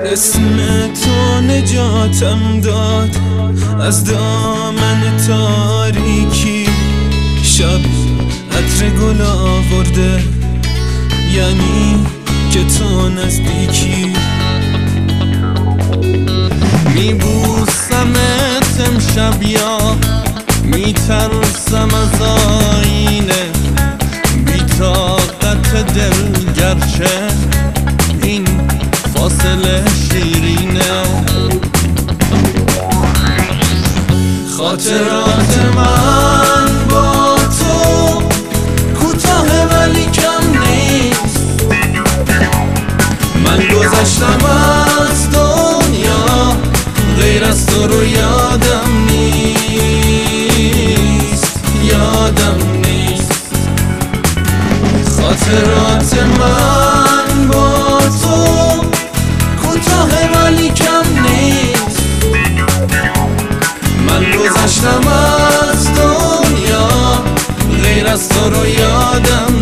اسم تو نجاتم داد از دامن تاریکی. شب عطر گل آورده یعنی که تو نزدیکی. میبوسمت امشب یا میترسم از آینه، بی طاقت دل گرچه این فاصله شیرینه. خاطرات من با تو کوتاه ولی کم نیست. من گذشتم از دنیا غیر از تو رو یادم نیست، یادم نیست. خاطرات من با تو کوتاه ولی کم نیست. من گذشتم از دنیا غیر از تو رو یادم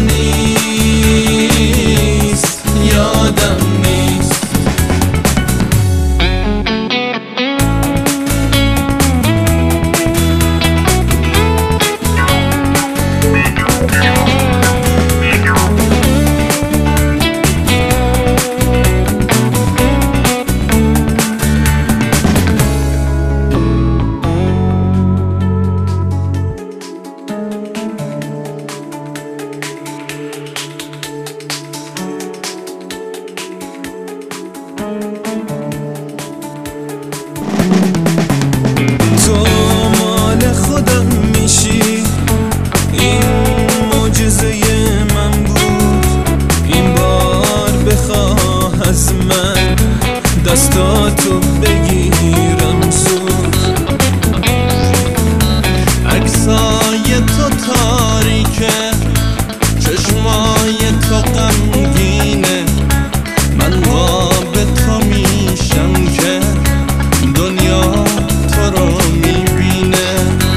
نیست، یادم نیست. تو مال خودم میشی، این معجزه من بود. این بار بخواه از من دستاتو بگیرم زود. عکسای تو تاریکه، چشمای تو غمگینه. من خواب تو میشم که دنیا تو رو میبینه.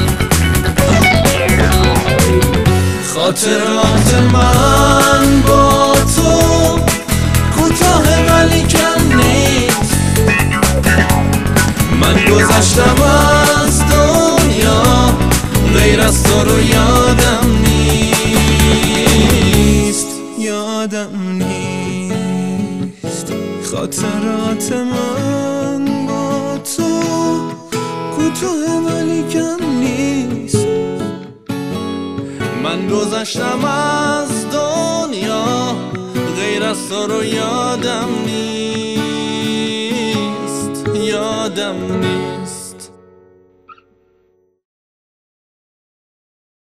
خاطرات من با تو کوتاه ولی کم نیست. من گذشتم از دنیا غیر از تو رو یادم نیست، یادم نیست. خاطرات من با تو کوتاه ولی کم نیست. من گذشتم از دنیا غیر از تو رو یادم نیست، یادم نیست.